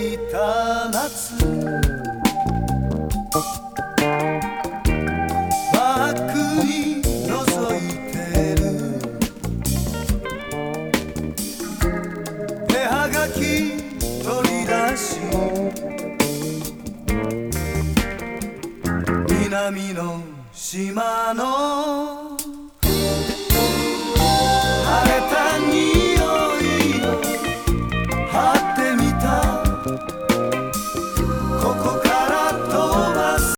いた夏バックに覗いてる絵はがき取り出し南の島の